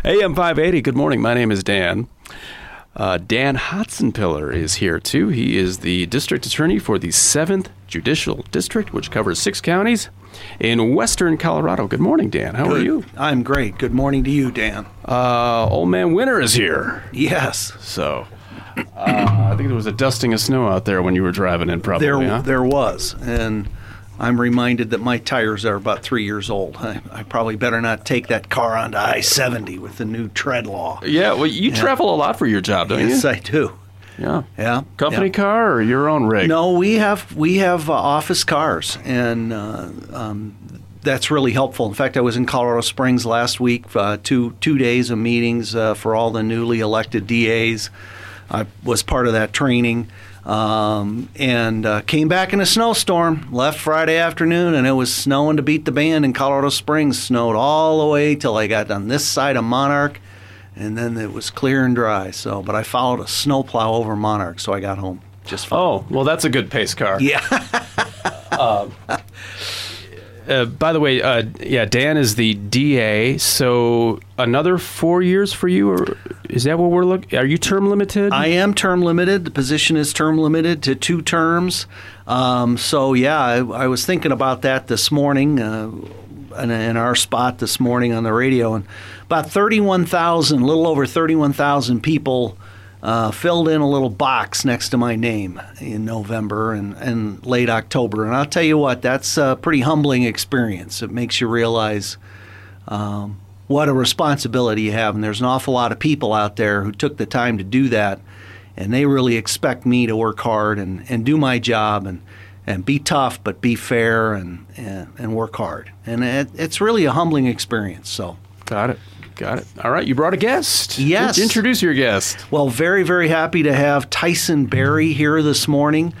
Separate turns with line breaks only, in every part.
AM 580, good morning. My name is Dan. Dan Hotzenpiller is here, too. He is the district attorney for the 7th Judicial District, which covers 6 counties in western Colorado. Good morning, Dan. How are you?
I'm great. Good morning to you, Dan.
Old Man Winter is here.
Yes.
So, I think there was a dusting of snow out there when you were driving in, probably,
There was, and I'm reminded that my tires are about 3 years old. I probably better not take that car onto I-70 with the new tread law.
Yeah, well, you travel a lot for your job, don't you?
Yes, I do.
Yeah.
Yeah.
Company car or your own rig?
No, we have office cars, and that's really helpful. In fact, I was in Colorado Springs last week, 2 days of meetings for all the newly elected DAs. I was part of that training. And came back in a snowstorm, left Friday afternoon, and it was snowing to beat the band in Colorado Springs. Snowed all the way till I got on this side of Monarch, and then it was clear and dry. So, but I followed a snowplow over Monarch, so I got home just fine.
Oh, well, that's a good pace car.
Yeah.
By the way, Dan is the DA, so another 4 years for you, or is that what we're looking? Are you term limited?
I am term limited. The position is term limited to 2 terms. I was thinking about that this morning in our spot this morning on the radio, and about 31,000, a little over 31,000 people filled in a little box next to my name in November and late October. And I'll tell you what, that's a pretty humbling experience. It makes you realize what a responsibility you have. And there's an awful lot of people out there who took the time to do that. And they really expect me to work hard and do my job and be tough, but be fair and work hard. And it's really a humbling experience. So
Got it. All right, you brought a guest.
Yes.
Introduce your guest.
Well, very, very happy to have Tyson Berry here this morning.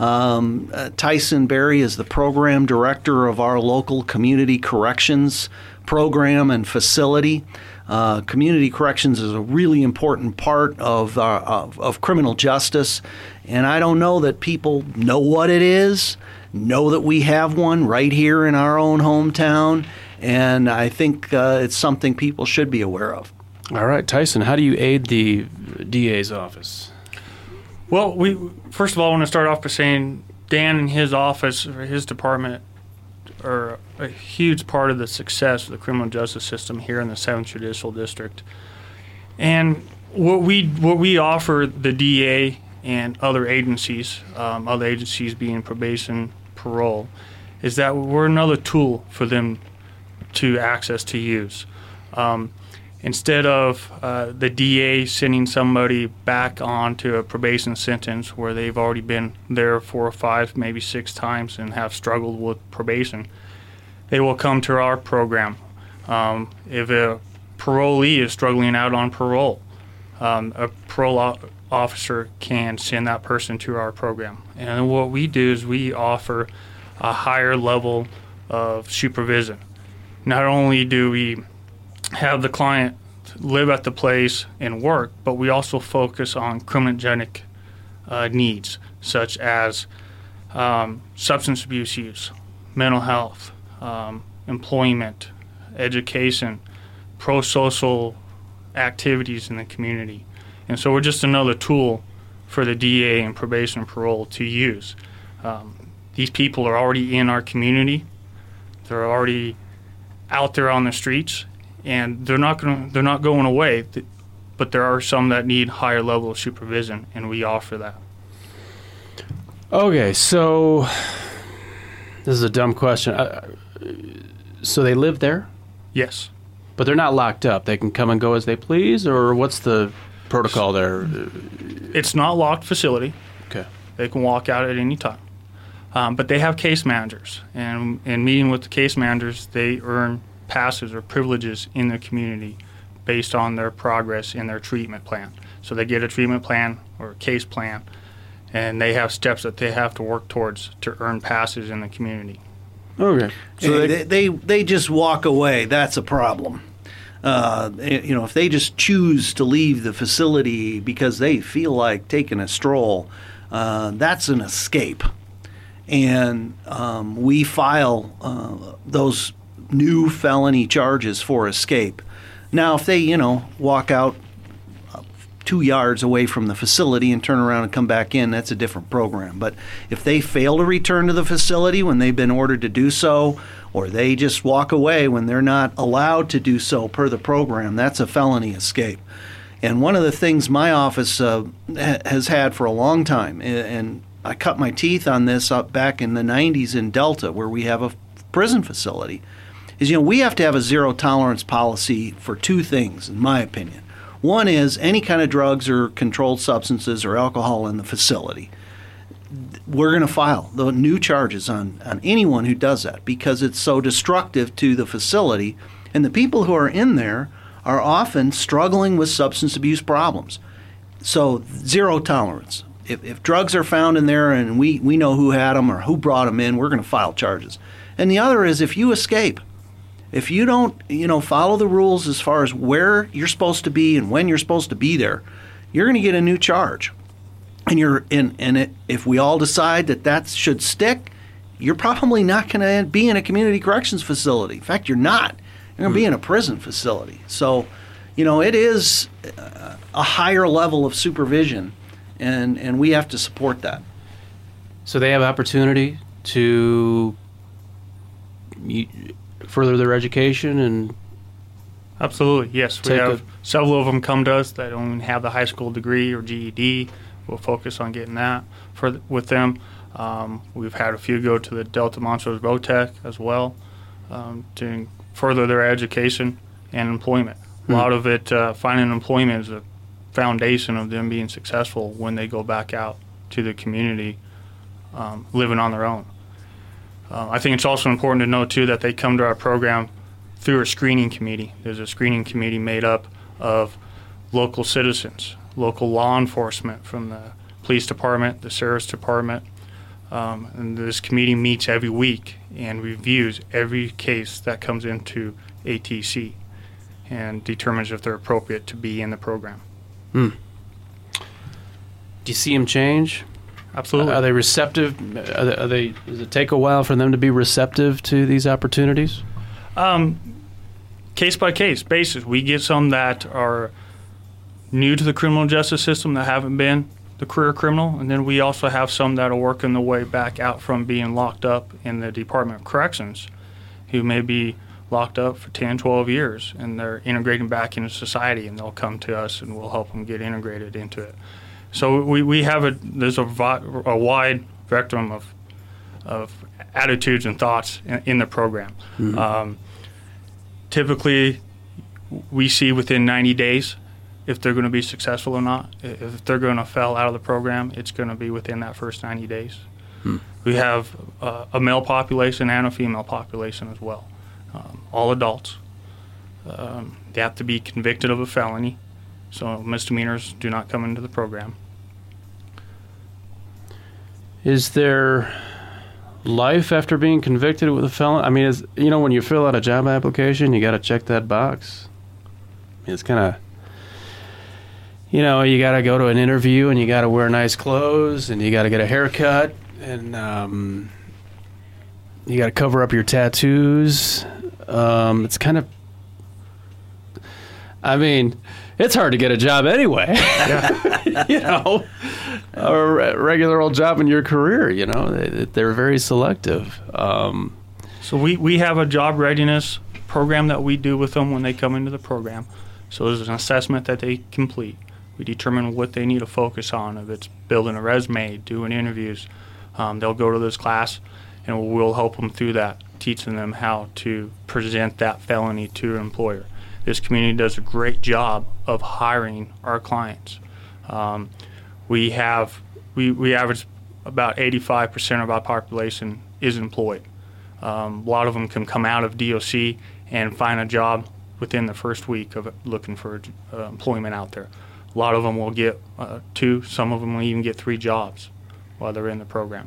Tyson Berry is the program director of our local community corrections program and facility. Community corrections is a really important part of criminal justice, and I don't know that people know what it is, know that we have one right here in our own hometown, and I think it's something people should be aware of.
All right, Tyson, how do you aid the DA's office?
Well, first of all, I want to start off by saying Dan and his office, or his department, are a huge part of the success of the criminal justice system here in the 7th Judicial District. And what we offer the DA and other agencies being probation, parole, is that we're another tool for them to access to use. Instead of the DA sending somebody back onto a probation sentence where they've already been there 4 or 5, maybe 6 times and have struggled with probation, they will come to our program. If a parolee is struggling out on parole, a parole officer can send that person to our program. And what we do is we offer a higher level of supervision. Not only do we have the client live at the place and work, but we also focus on criminogenic needs, such as substance abuse use, mental health, employment, education, pro-social activities in the community. And so we're just another tool for the DA and probation and parole to use. These people are already in our community. They're already out there on the streets, and they're not going away, but there are some that need higher level of supervision, and we offer that.
Okay, so this is a dumb question. So they live there?
Yes.
But they're not locked up. They can come and go as they please, or what's the protocol there?
It's not a locked facility.
Okay.
They can walk out at any time. But they have case managers, and in meeting with the case managers, they earn passes or privileges in the community based on their progress in their treatment plan. So they get a treatment plan or a case plan, and they have steps that they have to work towards to earn passes in the community.
Okay.
So they just walk away. That's a problem. If they just choose to leave the facility because they feel like taking a stroll, that's an escape. And we file those new felony charges for escape. Now, if they, walk out 2 yards away from the facility and turn around and come back in, that's a different program. But if they fail to return to the facility when they've been ordered to do so, or they just walk away when they're not allowed to do so per the program, that's a felony escape. And one of the things my office has had for a long time, and I cut my teeth on this up back in the 90s in Delta, where we have a prison facility, is, we have to have a zero tolerance policy for two things, in my opinion. One is any kind of drugs or controlled substances or alcohol in the facility. We're going to file the new charges on anyone who does that because it's so destructive to the facility. And the people who are in there are often struggling with substance abuse problems. So zero tolerance. If drugs are found in there and we know who had them or who brought them in, we're going to file charges. And the other is if you escape, if you don't, follow the rules as far as where you're supposed to be and when you're supposed to be there, you're going to get a new charge. And if we all decide that should stick, you're probably not going to be in a community corrections facility. In fact, you're not. You're going to be in a prison facility. So, it is a higher level of supervision, and we have to support that.
So they have opportunity to further their education and
absolutely, yes. We have several of them come to us that don't have the high school degree or GED. We'll focus on getting that with them. We've had a few go to the Delta Montrose Rotec as well to further their education and employment. A lot of it, finding employment is a foundation of them being successful when they go back out to the community living on their own. I think it's also important to note, too, that they come to our program through a screening committee. There's a screening committee made up of local citizens, local law enforcement from the police department, the sheriff's department. And this committee meets every week and reviews every case that comes into ATC and determines if they're appropriate to be in the program.
Do you see them change?
Absolutely.
Are they receptive? Does it take a while for them to be receptive to these opportunities?
Case by case basis. We get some that are new to the criminal justice system that haven't been the career criminal, and then we also have some that are working their way back out from being locked up in the Department of Corrections, who may be locked up for 10, 12 years, and they're integrating back into society, and they'll come to us, and we'll help them get integrated into it. So we have there's a wide spectrum of attitudes and thoughts in the program. Mm-hmm. Typically, we see within 90 days if they're going to be successful or not. If they're going to fail out of the program, it's going to be within that first 90 days. We have a male population and a female population as well. All adults. They have to be convicted of a felony. So misdemeanors do not come into the program.
Is there life after being convicted with a felony? I mean, when you fill out a job application, you got to check that box. I mean, it's kind of, you got to go to an interview and you got to wear nice clothes and you got to get a haircut and you got to cover up your tattoos. It's kind of, it's hard to get a job anyway. A regular old job in your career, they're very selective.
So we have a job readiness program that we do with them when they come into the program. So there's an assessment that they complete. We determine what they need to focus on. If it's building a resume, doing interviews, they'll go to this class, and we'll help them through that, teaching them how to present that felony to an employer. This community does a great job of hiring our clients. We average about 85% of our population is employed. A lot of them can come out of DOC and find a job within the first week of looking for employment out there. A lot of them will get 2, some of them will even get 3 jobs while they're in the program.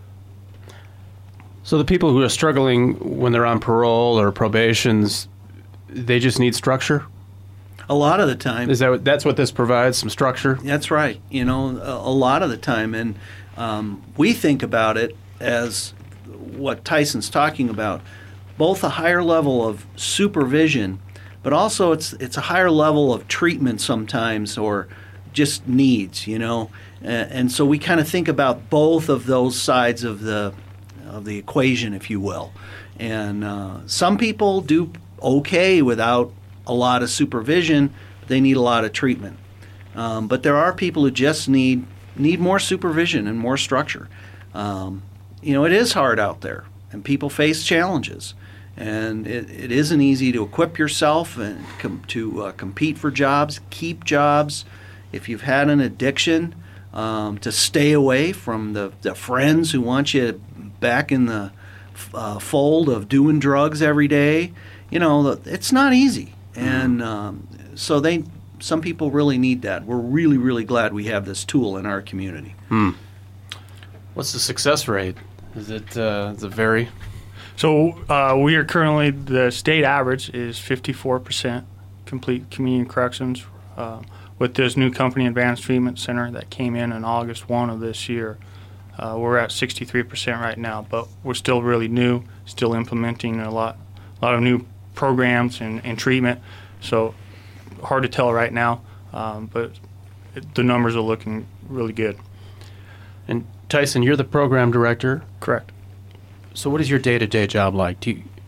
So the people who are struggling when they're on parole or probations, they just need structure?
A lot of the time.
That's what this provides, some structure?
That's right. A lot of the time. And we think about it as what Tyson's talking about, both a higher level of supervision, but also it's a higher level of treatment sometimes, or just needs, and so we kind of think about both of those sides of the equation, if you will. And some people do okay without a lot of supervision, but they need a lot of treatment. But there are people who just need more supervision and more structure. It is hard out there, and people face challenges. And it isn't easy to equip yourself and to compete for jobs, keep jobs. If you've had an addiction, to stay away from the friends who want you back in the fold of doing drugs every day. It's not easy. And some people really need that. We're really, really glad we have this tool in our community.
What's the success rate? Is it vary?
So we are currently, the state average is 54% complete community corrections. With this new company, Advanced Treatment Center, that came in August 1 of this year, we're at 63% right now, but we're still really new, still implementing a lot of new programs and treatment. So hard to tell right now, but the numbers are looking really good.
And Tyson, you're the program director?
Correct.
So what is your day-to-day job like?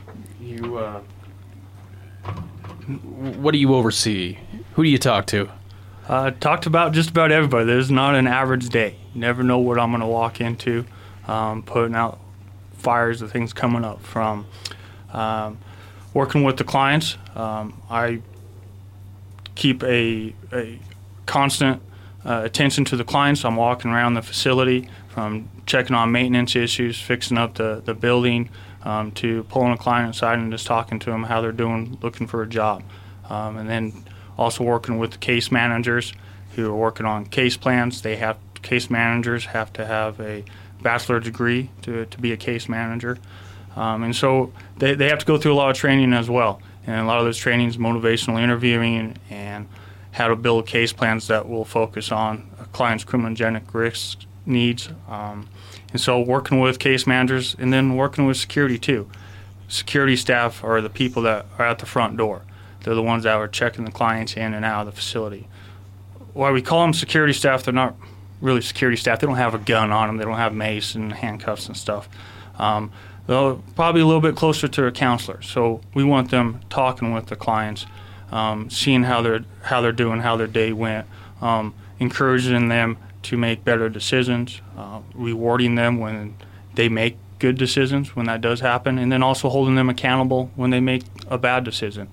What do you oversee? Who do you talk to?
Talked about just about everybody. There's not an average day. You never know what I'm going to walk into, putting out fires of things coming up. From working with the clients, I keep a constant attention to the clients. I'm walking around the facility, from checking on maintenance issues, fixing up the building, to pulling a client aside and just talking to them how they're doing, looking for a job. And then also working with the case managers who are working on case plans. Case managers have to have a bachelor's degree to be a case manager. And so they have to go through a lot of training as well. And a lot of those trainings, motivational interviewing and how to build case plans that will focus on a client's criminogenic risk needs. And so working with case managers, and then working with security too. Security staff are the people that are at the front door. They're the ones that are checking the clients in and out of the facility. While we call them security staff, they're not really security staff. They don't have a gun on them. They don't have mace and handcuffs and stuff. They're probably a little bit closer to a counselor. So we want them talking with the clients, seeing how they're doing, how their day went, encouraging them to make better decisions, rewarding them when they make good decisions, when that does happen, and then also holding them accountable when they make a bad decision.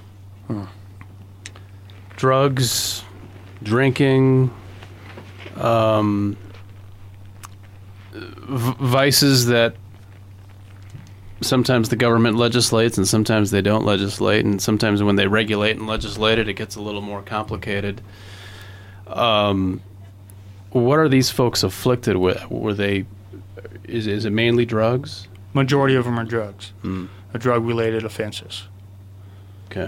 Drugs, drinking, vices that sometimes the government legislates and sometimes they don't legislate, and sometimes when they regulate and legislate it gets a little more complicated. What are these folks afflicted with? Is it mainly drugs?
Majority of them are drugs, drug-related offenses.
Okay.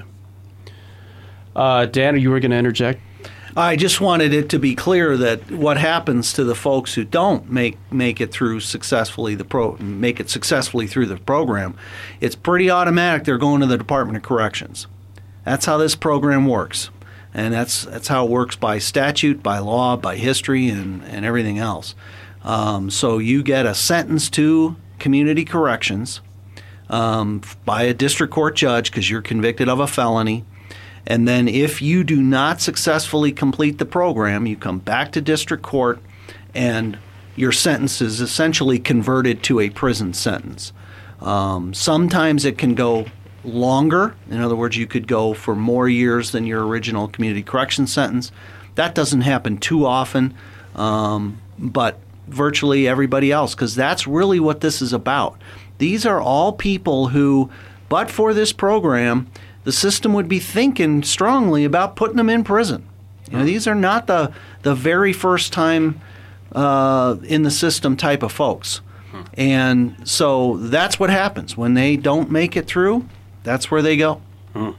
Dan, you were going to interject?
I just wanted it to be clear that what happens to the folks who don't make it through successfully make it successfully through the program, it's pretty automatic. They're going to the Department of Corrections. That's how this program works, and that's how it works by statute, by law, by history, and everything else. So you get a sentence to community corrections by a district court judge because you're convicted of a felony. And then if you do not successfully complete the program, you come back to district court and your sentence is essentially converted to a prison sentence. Sometimes it can go longer. In other words, you could go for more years than your original community correction sentence. That doesn't happen too often, but virtually everybody else, because that's really what this is about. These are all people who, but for this program, the system would be thinking strongly about putting them in prison. These are not the very first time in the system type of folks. And so that's what happens. When they don't make it through, that's where they go.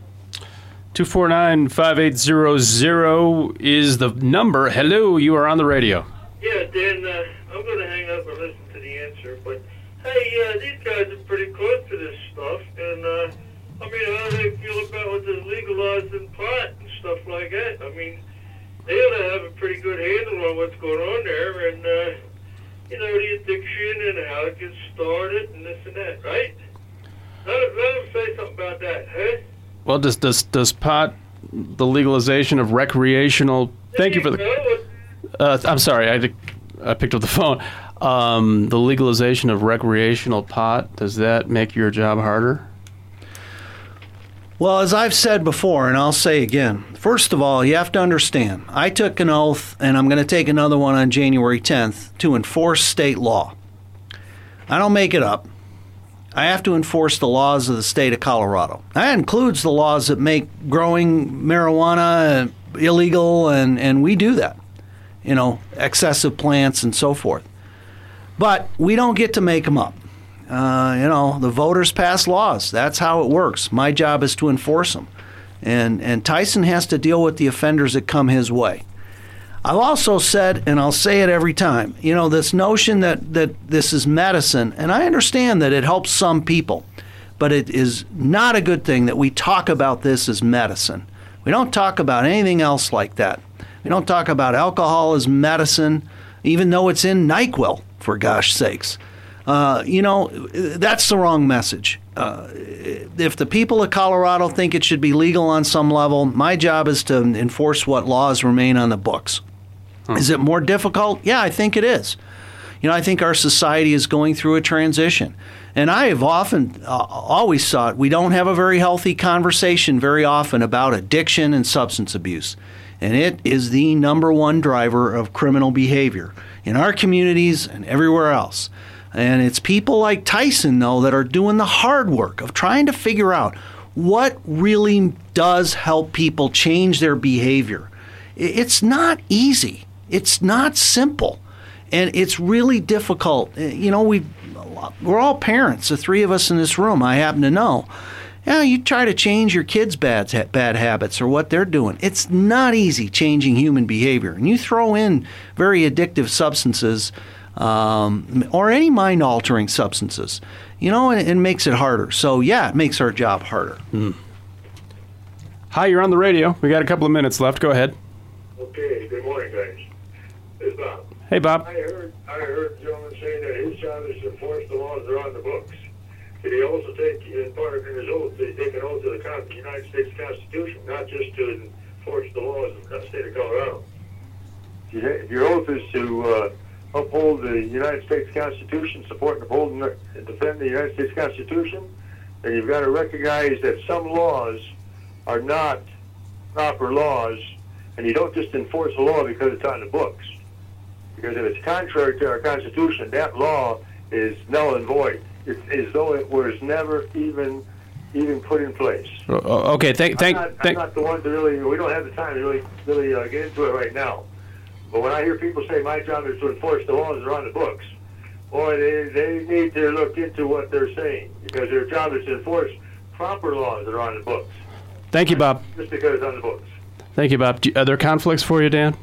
249-5800 is the number. Hello, you are on the radio.
Yeah, Dan, I'm going to hang up and listen to the answer. But, hey, these guys are pretty close to this stuff. And I mean, how do they feel about with the legalizing pot and stuff like that? I mean, they ought to have a pretty good handle on what's going on there, and the addiction and how it gets started and this and that, right? Let them say something about that, huh?
Well, does pot, the legalization of recreational? Thank you for the. I'm sorry, I picked up the phone. The legalization of recreational pot, does that make your job harder?
Well, as I've said before, and I'll say again, first of all, you have to understand, I took an oath, and I'm going to take another one on January 10th, to enforce state law. I don't make it up. I have to enforce the laws of the state of Colorado. That includes the laws that make growing marijuana illegal, and we do that. Excessive plants and so forth. But we don't get to make them up. The voters pass laws. That's how it works. My job is to enforce them. And Tyson has to deal with the offenders that come his way. I've also said, and I'll say it every time, this notion that this is medicine, and I understand that it helps some people, but it is not a good thing that we talk about this as medicine. We don't talk about anything else like that. We don't talk about alcohol as medicine, even though it's in NyQuil, for gosh sakes. That's the wrong message. If the people of Colorado think it should be legal on some level, my job is to enforce what laws remain on the books. Is it more difficult? Yeah, I think it is. I think our society is going through a transition. And I have always thought we don't have a very healthy conversation very often about addiction and substance abuse. And it is the number one driver of criminal behavior in our communities and everywhere else. And it's people like Tyson, though, that are doing the hard work of trying to figure out what really does help people change their behavior. It's not easy. It's not simple. And it's really difficult. We're all parents, the three of us in this room, I happen to know. You try to change your kids' bad habits or what they're doing. It's not easy changing human behavior. And you throw in very addictive substances or any mind-altering substances, and it makes it harder. So, yeah, it makes our job harder.
Hi, you're on the radio. We got a couple of minutes left. Go ahead.
Okay, good morning, guys. It's Bob.
Hey, Bob.
I heard the gentleman saying that his job is to enforce the laws that are on the books. Did he also take, in his oath, did he take an oath to the United States Constitution, not just to enforce the laws of the state of Colorado? If your oath is to uphold the United States Constitution, support and uphold and defend the United States Constitution, then you've got to recognize that some laws are not proper laws, and you don't just enforce a law because it's on the books. Because if it's contrary to our Constitution, that law is null and void. It's as though it was never even put in place.
Okay,
I'm not the one to really. We don't have the time to really get into it right now. But when I hear people say my job is to enforce the laws that are on the books, boy, they need to look into what they're saying, because their job is to enforce proper laws that are on the books.
Thank you, Bob.
Just because it's on the books.
Thank you, Bob. Are there conflicts for you, Dan?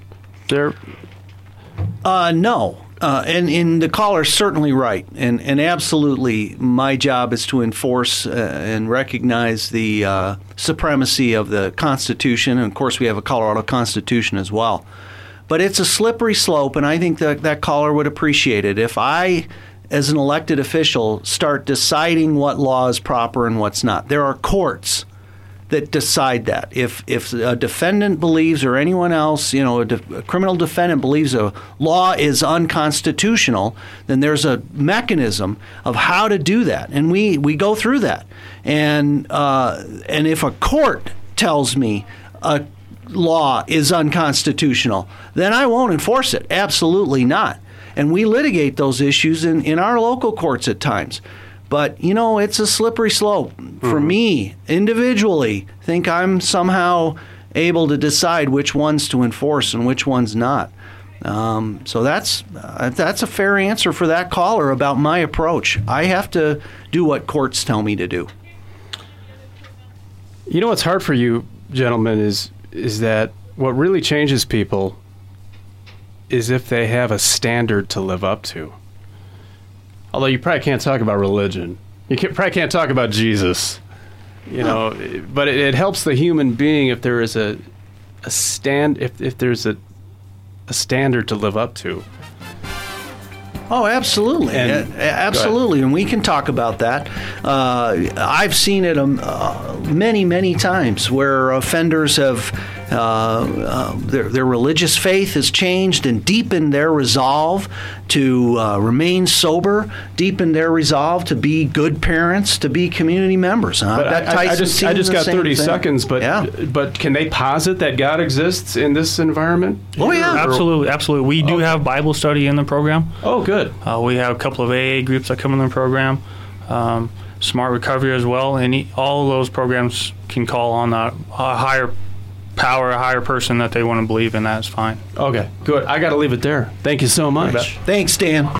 No. And the caller's certainly right. And absolutely, my job is to enforce and recognize the supremacy of the Constitution. And, of course, we have a Colorado Constitution as well. But it's a slippery slope, and I think that caller would appreciate it. If I, as an elected official, start deciding what law is proper and what's not, there are courts that decide that. If a defendant believes, or anyone else, a criminal defendant believes a law is unconstitutional, then there's a mechanism of how to do that, and we go through that. And if a court tells me a law is unconstitutional, then I won't enforce it. Absolutely not. And we litigate those issues in our local courts at times. But, it's a slippery slope. For me, individually, think I'm somehow able to decide which ones to enforce and which ones not. So that's a fair answer for that caller about my approach. I have to do what courts tell me to do.
What's hard for you, gentlemen, is that what really changes people is if they have a standard to live up to. Although you probably can't talk about religion. You probably can't talk about Jesus. But it helps the human being if there is a if there's a standard to live up to.
Oh, absolutely. Absolutely. And we can talk about that. I've seen it many, many times where offenders have their religious faith has changed and deepened their resolve to remain sober, deepened their resolve to be good parents, to be community members.
I just got 30 seconds, but can they posit that God exists in this environment?
Oh, yeah.
Absolutely. We do have Bible study in the program.
Oh, good.
We have a couple of AA groups that come in the program, Smart Recovery as well, and all of those programs can call on that higher power, a higher person that they want to believe in. That's fine.
Okay, good. I got to leave it there. Thank you so much.
Thanks, Dan.